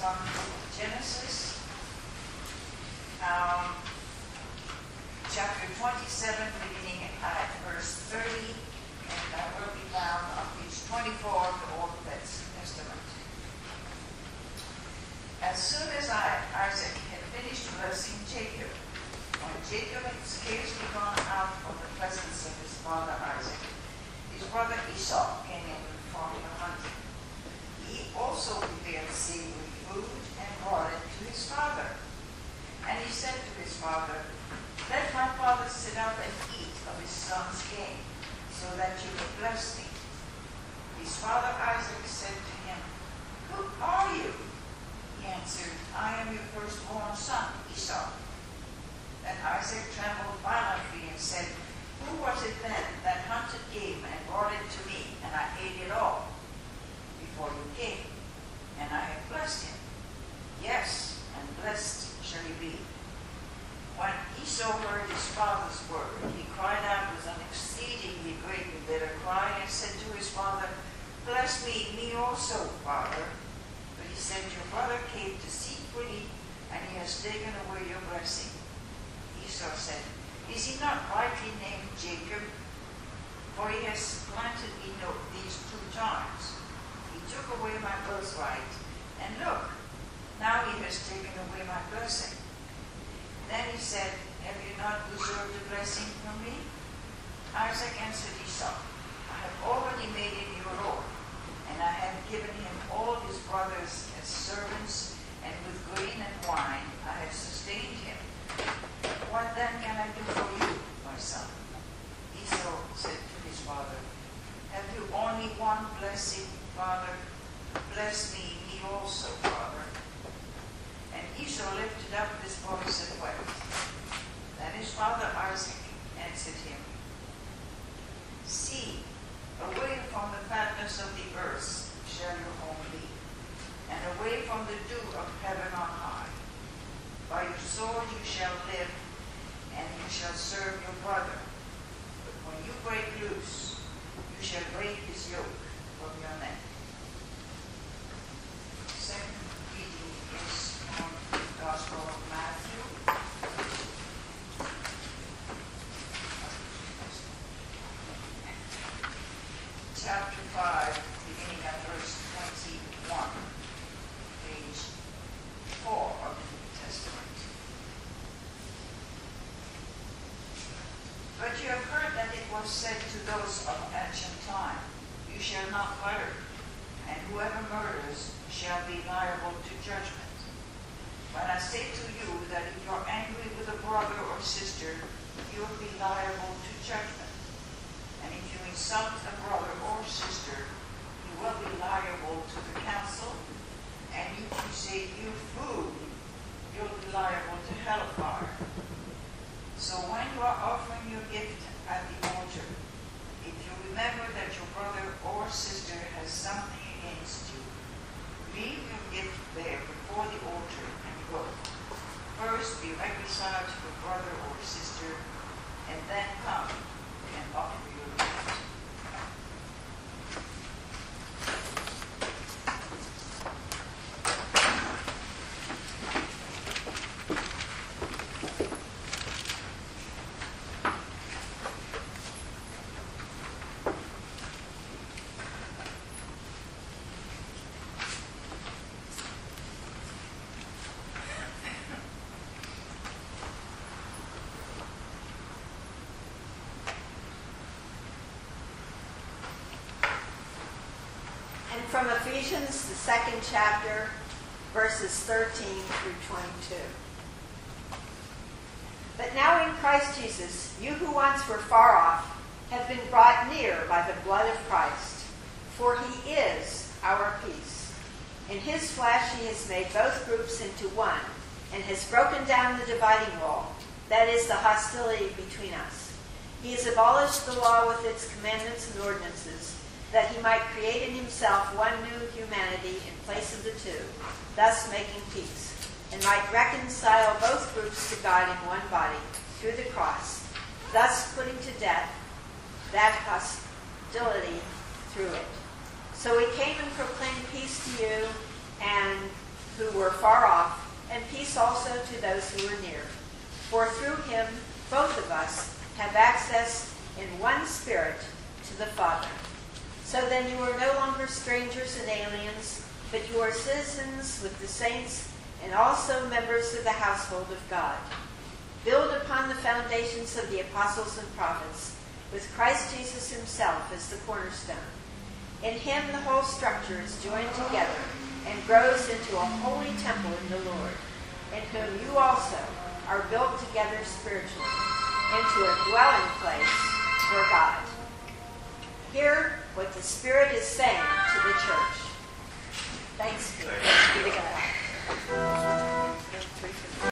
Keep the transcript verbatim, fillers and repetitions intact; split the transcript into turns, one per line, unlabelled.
from the book of Genesis, um, chapter twenty-seven, beginning at verse thirty, and I will be found on page twenty-four of the Old Testament. As soon as I, Isaac had finished blessing Jacob, when Jacob had scarcely gone out from the presence of his father Isaac, his brother Esau came in from the hunting. He also prepared savory food and brought it to his father. And he said to his father, "Let my father sit up and eat of his son's game, so that you may bless me." His father Isaac said to him, "Who are you?" He answered, "I am your firstborn son, Esau." Then Isaac trembled violently and said, "Who was it then that hunted game and brought it to me, and I ate it all before you came? And I have blessed him. Yes, and blessed shall he be." When Esau heard his father's word, he cried out with an exceedingly great and bitter cry, and said to his father, "Bless me, me also, father." But he said, "Your brother came deceitfully, and he has taken away your blessing." Esau said, "Is he not rightly named Jacob? For he has supplanted me no, these two times. He took away my birthright, and look, now he has taken away my blessing." Then he said, "Have you not deserved a blessing from me?" Isaac answered Esau, "I have already made him your lord, and I have given him all his brothers as servants, and with grain and wine I have sustained him. What then can I do for you, my son?" Esau said to his father, "Have you only one blessing, father? Bless me, me also, father." And Esau lifted up his voice and wept. Then his father Isaac answered him, "See, away from the fatness of the earth shall your home be, and away from the dew of heaven on high. By your sword you shall live, and you shall serve your brother. But when you break loose, you shall break his yoke from your neck." Second reading is from the Gospel of Matthew. Chapter five, beginning at verse twenty-one, page four of the New Testament. "But you have heard that it was said to those of ancient time, 'You shall not murder, and whoever murders shall be liable to judgment.' But I say to you that if you are angry with a brother or sister, you will be liable to judgment. And if you insult a brother or sister, you will be liable to the council. And if you say, 'You fool,' you'll be liable to hellfire. So when you are offering your gift at the altar, if you remember that your brother or sister has something against you, leave your gift there before the altar and go. First be reconciled to your brother or sister, and then come and offer your gift."
From Ephesians, the second chapter, verses thirteen through twenty-two. "But now in Christ Jesus, you who once were far off have been brought near by the blood of Christ, for he is our peace. In his flesh he has made both groups into one, and has broken down the dividing wall, that is, the hostility between us. He has abolished the law with its commandments and ordinances, that he might create in himself one new humanity in place of the two, thus making peace, and might reconcile both groups to God in one body through the cross, thus putting to death that hostility through it. So he came and proclaimed peace to you, and who were far off, and peace also to those who were near. For through him both of us have access in one Spirit to the Father. So then you are no longer strangers and aliens, but you are citizens with the saints and also members of the household of God. Build upon the foundations of the apostles and prophets, with Christ Jesus himself as the cornerstone. In him the whole structure is joined together and grows into a holy temple in the Lord, in whom you also are built together spiritually into a dwelling place for God. Hear what the Spirit is saying to the church. Thanks be to God.